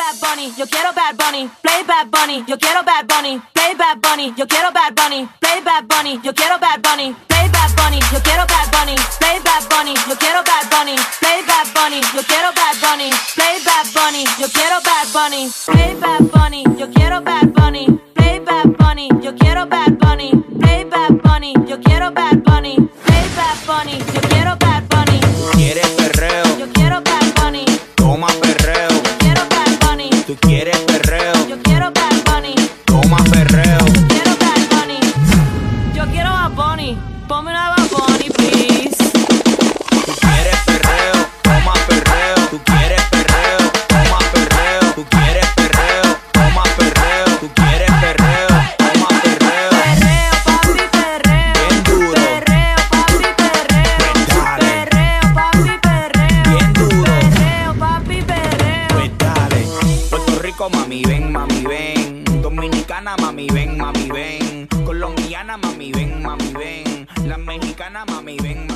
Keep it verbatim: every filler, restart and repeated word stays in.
Bad Bunny, yo quiero Bad Bunny. Play Bad Bunny, yo quiero Bad Bunny. Play Bad Bunny, yo quiero Bad Bunny. Play Bad Bunny, yo quiero Bad Bunny. Play Bad Bunny, yo quiero Bad Bunny. Play Bad Bunny, yo quiero Bad Bunny. Play Bad Bunny, yo quiero Bad Bunny. Play Bad Bunny, yo quiero Bad Bunny. Play Bad Bunny, yo quiero Bad Bunny. Play Bad Bunny, yo quiero Bad Bunny. Play Bad Bunny, yo quiero Bad Bunny. Play Bad Bunny, yo quiero Bad Bunny. ¿Quieres perreo? Yo quiero Bad Bunny. Toma perreo. Yo quiero Bad Bunny. ¿Tú quieres perreo? Yo quiero Bad Bunny. Toma perreo. Yo quiero Bad Bunny. Yo quiero Bad Bunny. Ponme una Bad Bunny, please. ¿Tú quieres perreo? Toma perreo. ¿Tú quieres perreo? Toma perreo. ¿Tú quieres perreo? Toma perreo. ¿Tú quieres perreo? Toma perreo. Perreo, papi, perreo. Bien duro. Perreo, papi, perreo. Pues dale. Perreo, papi, perreo. Bien duro. Perreo, papi, perreo. Pues dale. Puerto Rico, mami, ven, mami, ven. Dominicana, mami, ven, mami, ven. Colombiana, mami, ven, mami, ven. La mexicana, mami, ven,